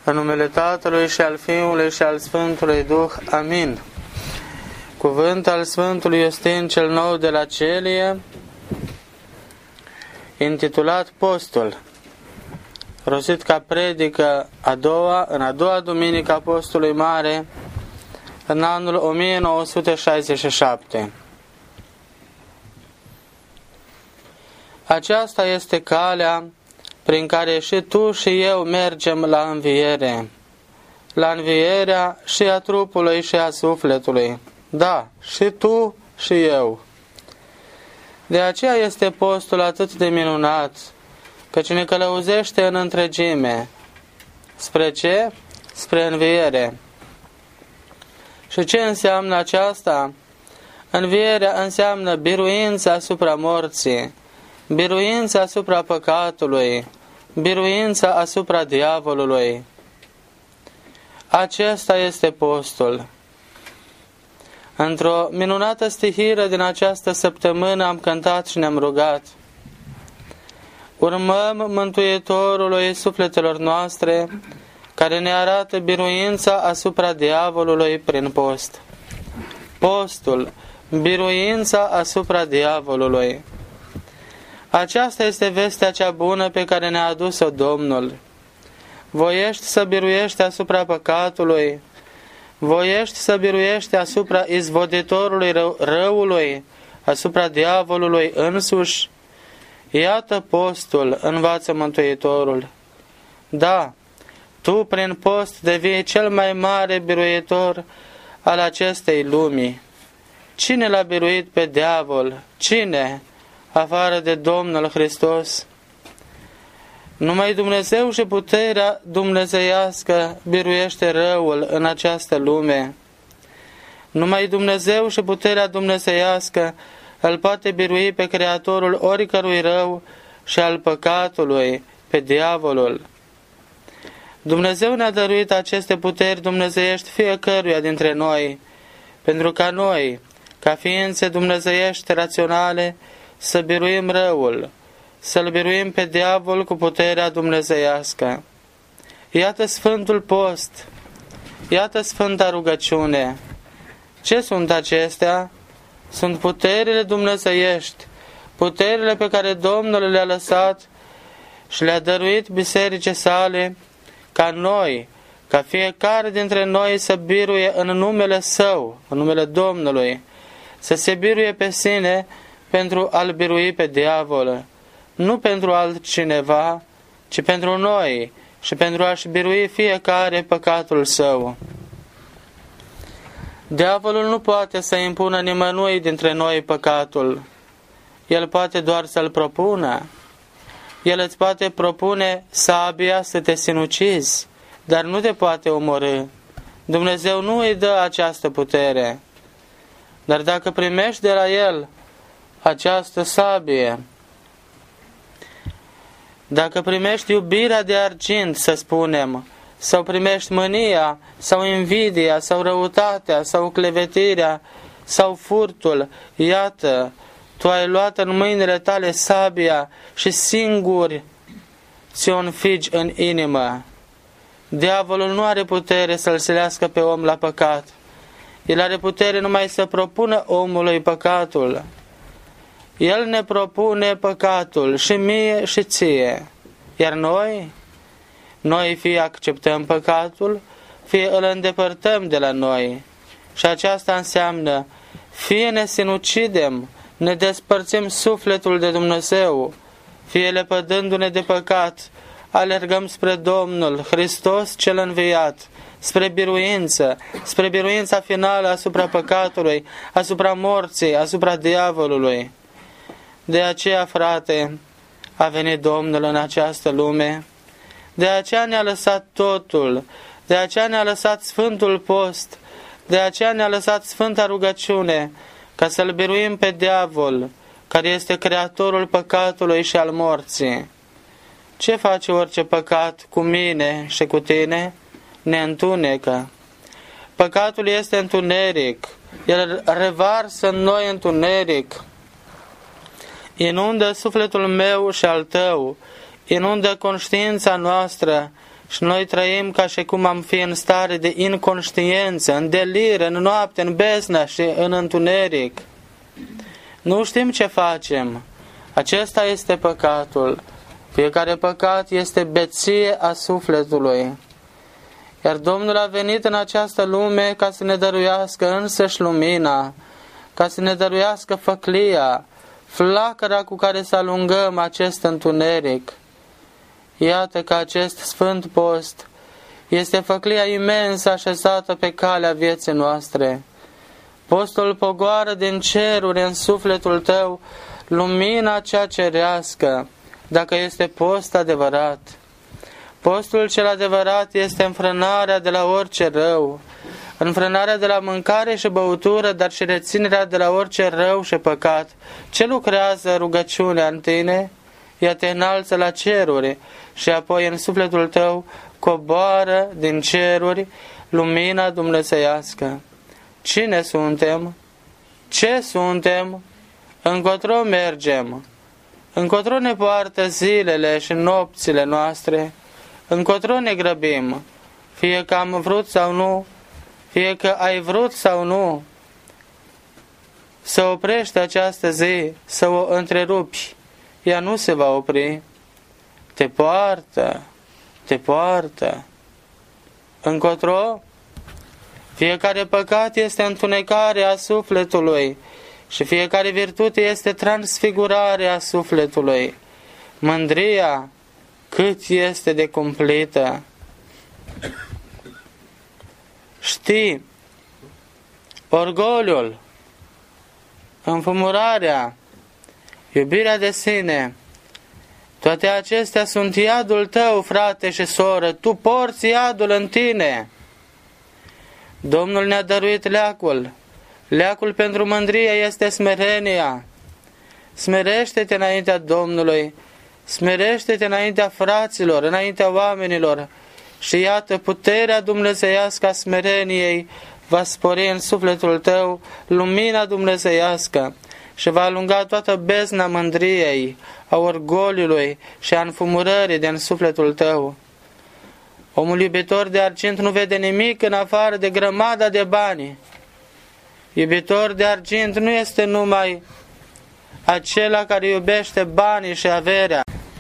În numele Tatălui și al Fiului și al Sfântului Duh. Amin. Cuvânt al Sfântului Iustin cel Nou de la Celie, intitulat Postul, rostit ca predică în a doua duminică a Postului Mare, în anul 1967. Aceasta este calea prin care și tu și eu mergem la înviere, la învierea și a trupului și a sufletului. Da, și tu și eu. De aceea este postul atât de minunat, căci ne călăuzește în întregime. Spre ce? Spre înviere. Și ce înseamnă aceasta? Învierea înseamnă biruința asupra morții, biruința asupra păcatului, biruința asupra diavolului. Acesta este postul. Într-o minunată stihire din această săptămână am cântat și ne-am rugat: urmăm Mântuitorului sufletelor noastre, care ne arată biruința asupra diavolului prin post. Postul, biruința asupra diavolului. Aceasta este vestea cea bună pe care ne-a adus-o Domnul. Voiești să biruiești asupra păcatului, voiești să biruiești asupra izvoditorului răului, asupra diavolului însuși. Iată postul, învață Mântuitorul. Da, tu prin post devii cel mai mare biruitor al acestei lumii. Cine l-a biruit pe diavol? Cine, afară de Domnul Hristos? Numai Dumnezeu și puterea dumnezeiască biruiește răul în această lume. Numai Dumnezeu și puterea dumnezeiască îl poate birui pe Creatorul oricărui rău și al păcatului, pe diavolul. Dumnezeu ne-a dăruit aceste puteri dumnezeiești fiecăruia dintre noi, pentru ca noi, ca ființe dumnezeiești raționale, să biruim răul, să-l biruim pe diavol cu puterea dumnezeiască. Iată Sfântul Post, iată Sfânta Rugăciune. Ce sunt acestea? Sunt puterile dumnezeiești, puterile pe care Domnul le-a lăsat și le-a dăruit bisericii sale, ca noi, ca fiecare dintre noi să biruie în numele Său, în numele Domnului, să se biruie pe sine pentru a-l birui pe diavol, nu pentru altcineva, ci pentru noi și pentru a-și birui fiecare păcatul său. Diavolul nu poate să impună nimănui dintre noi păcatul. El poate doar să-l propună. El îți poate propune sabia să te sinucizi, dar nu te poate omorî. Dumnezeu nu îi dă această putere. Dar dacă primești de la El această sabie, dacă primești iubirea de argint, să spunem, sau primești mânia, sau invidia, sau răutatea, sau clevetirea, sau furtul, iată, tu ai luat în mâinile tale sabia și singur ți-o înfigi în inimă. Diavolul nu are putere să-l silească pe om la păcat. El are putere numai să propună omului păcatul. El ne propune păcatul și mie și ție. Iar noi fie acceptăm păcatul, fie îl îndepărtăm de la noi. Și aceasta înseamnă fie ne sinucidem, ne despărțim sufletul de Dumnezeu, fie lepădându-ne de păcat, alergăm spre Domnul Hristos cel înviat, spre biruința finală asupra păcatului, asupra morții, asupra diavolului. De aceea, frate, a venit Domnul în această lume, de aceea ne-a lăsat totul, de aceea ne-a lăsat Sfântul Post, de aceea ne-a lăsat Sfânta Rugăciune, ca să-l biruim pe diavol, care este creatorul păcatului și al morții. Ce face orice păcat cu mine și cu tine? Ne întunecă. Păcatul este întuneric, el revarsă în noi întuneric. Inundă sufletul meu și al tău, inundă conștiința noastră Și noi trăim ca și cum am fi în stare de inconștiență, în delir, în noapte, în beznă și în întuneric. Nu știm ce facem. Acesta este păcatul. Fiecare păcat este beție a sufletului. Iar Domnul a venit în această lume ca să ne dăruiască însăși lumina, ca să ne dăruiască făclia, flacăra cu care să alungăm acest întuneric. Iată că acest Sfânt Post este făclia imensă așezată pe calea vieții noastre. Postul pogoară din ceruri în sufletul tău lumina cea cerească, dacă este post adevărat. Postul cel adevărat este înfrânarea de la orice rău, înfrânarea de la mâncare și băutură, dar și reținerea de la orice rău și păcat. Ce lucrează rugăciunea în tine? Ea te înalță la ceruri și apoi în sufletul tău coboară din ceruri lumina dumnezeiască. Cine suntem? Ce suntem? Încotro mergem? Încotro ne poartă zilele și nopțile noastre? Încotro ne grăbim? Fie că am vrut sau nu, fie că ai vrut sau nu, să oprești această zi, să o întrerupi, ea nu se va opri. Te poartă, te poartă. Încotro? Fiecare păcat este întunecarea sufletului și fiecare virtute este transfigurarea sufletului. Mândria cât este de cumplită. Știi, orgoliul, înfumurarea, iubirea de sine, toate acestea sunt iadul tău, frate și soră. Tu porți iadul în tine. Domnul ne-a dăruit leacul. Leacul pentru mândrie este smerenia. Smerește-te înaintea Domnului, smerește-te înaintea fraților, înaintea oamenilor și iată, puterea dumnezeiască a smereniei va spori în sufletul tău lumina dumnezeiască și va alunga toată bezna mândriei, a orgoliului și a înfumurării din sufletul tău. Omul iubitor de argint nu vede nimic în afară de grămada de bani. Iubitor de argint nu este numai acela care iubește banii și averea.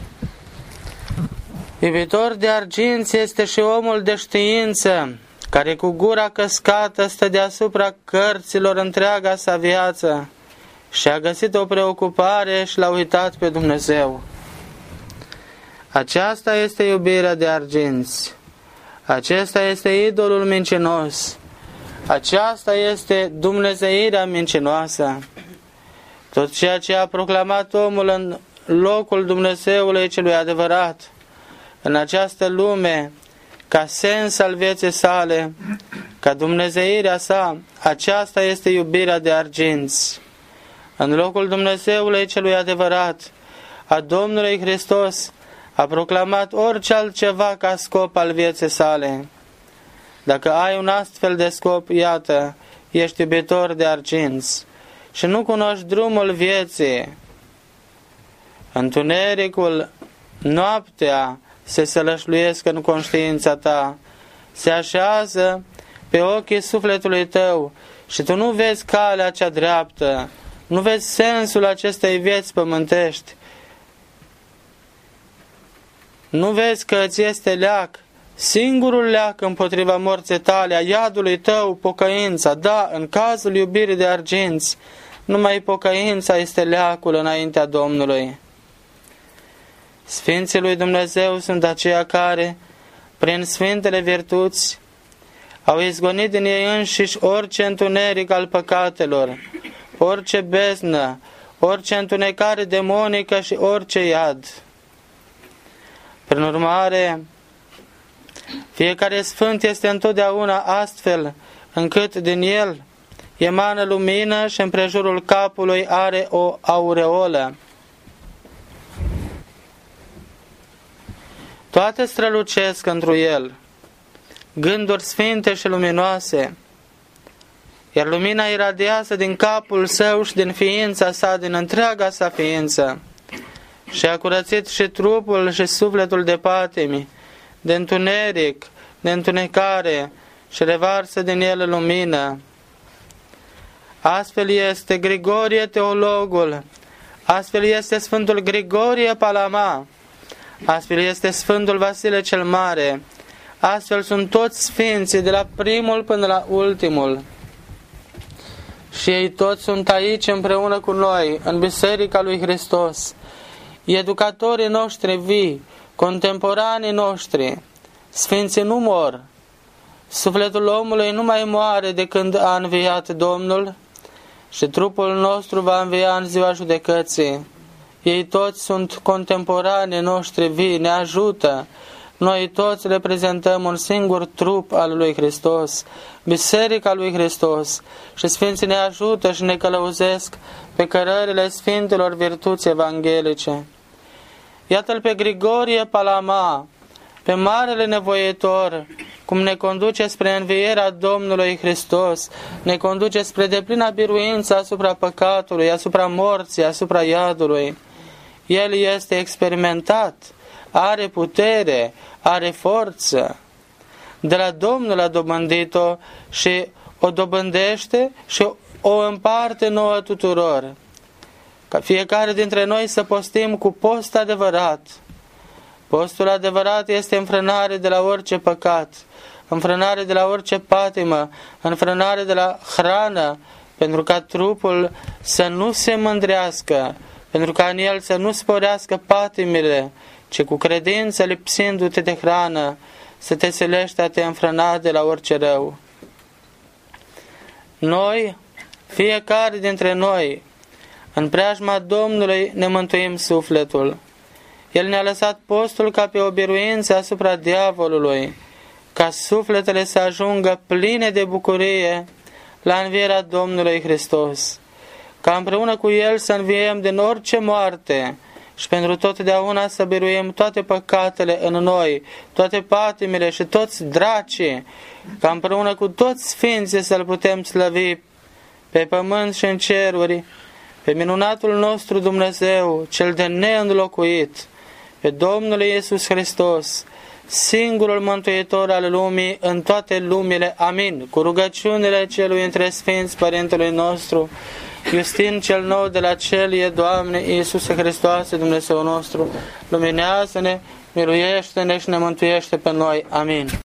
Iubitor de argint este și omul de știință, care cu gura căscată stă deasupra cărților întreaga sa viață și a găsit o preocupare și l-a uitat pe Dumnezeu. Aceasta este iubirea de arginți. Acesta este idolul mincinos. Aceasta este dumnezeirea mincinoasă. Tot ceea ce a proclamat omul în locul Dumnezeului celui adevărat, în această lume, ca sens al vieții sale, ca dumnezeirea sa, aceasta este iubirea de arginți. În locul Dumnezeului celui adevărat, a Domnului Hristos, a proclamat orice altceva ca scop al vieții sale. Dacă ai un astfel de scop, iată, ești iubitor de arginți și nu cunoști drumul vieții. Întunericul, noaptea, se sălășluiesc în conștiința ta, se așează pe ochii sufletului tău și tu nu vezi calea cea dreaptă, nu vezi sensul acestei vieți pământești, nu vezi că îți este leac, singurul leac împotriva morții tale, a iadului tău, pocăința. Da, în cazul iubirii de arginți, numai pocăința este leacul înaintea Domnului. Sfinții lui Dumnezeu sunt aceia care, prin sfintele virtuți, au izgonit din ei înșiși orice întuneric al păcatelor, orice beznă, orice întunecare demonică și orice iad. Prin urmare, fiecare sfânt este întotdeauna astfel, încât din el emană lumină și împrejurul capului are o aureolă. Toate strălucesc întru el, gânduri sfinte și luminoase, iar lumina iradiază din capul său și din ființa sa, din întreaga sa ființă, și a curățit și trupul și sufletul de patimi, de întuneric, de întunecare și revarsă din el lumină. Astfel este Grigorie Teologul, astfel este Sfântul Grigorie Palama, astfel este Sfântul Vasile cel Mare, astfel sunt toți sfinții de la primul până la ultimul. Și ei toți sunt aici împreună cu noi, în Biserica lui Hristos, educatorii noștri vii, contemporanii noștri. Sfinții nu mor, sufletul omului nu mai moare de când a înviat Domnul și trupul nostru va învia în ziua judecății. Ei toți sunt contemporanii noștri vii, ne ajută. Noi toți reprezentăm un singur trup al lui Hristos, Biserica lui Hristos, și Sfinții ne ajută și ne călăuzesc pe cărările Sfintelor virtuți evanghelice. Iată-l pe Grigorie Palama, pe marele nevoitor, cum ne conduce spre învierea Domnului Hristos, ne conduce spre deplina biruință asupra păcatului, asupra morții, asupra iadului. El este experimentat, are putere, are forță. De la Domnul a dobândit-o și o dobândește și o împarte nouă tuturor. Ca fiecare dintre noi să postim cu post adevărat. Postul adevărat este înfrânare de la orice păcat, înfrânare de la orice patimă, înfrânare de la hrană, pentru ca trupul să nu se mândrească, pentru ca în el să nu sporească patimile, ci cu credință, lipsindu-te de hrană, să te silești a te înfrâna de la orice rău. Noi, fiecare dintre noi, în preajma Domnului ne mântuim sufletul. El ne-a lăsat postul ca pe o biruință asupra diavolului, ca sufletele să ajungă pline de bucurie la învierea Domnului Hristos, ca împreună cu El să înviem din orice moarte și pentru totdeauna să biruim toate păcatele în noi, toate patimile și toți dracii, ca împreună cu toți sfinții să-L putem slăvi pe pământ și în ceruri, pe minunatul nostru Dumnezeu, cel de neînlocuit, pe Domnul Iisus Hristos, singurul mântuitor al lumii în toate lumile. Amin. Cu rugăciunile celui între Sfinți Părintelui nostru, Iustin cel nou de la Celie, Doamne Iisuse Hristoase, Dumnezeu nostru, luminează-ne, miluiește-ne și ne mântuiește pe noi. Amin.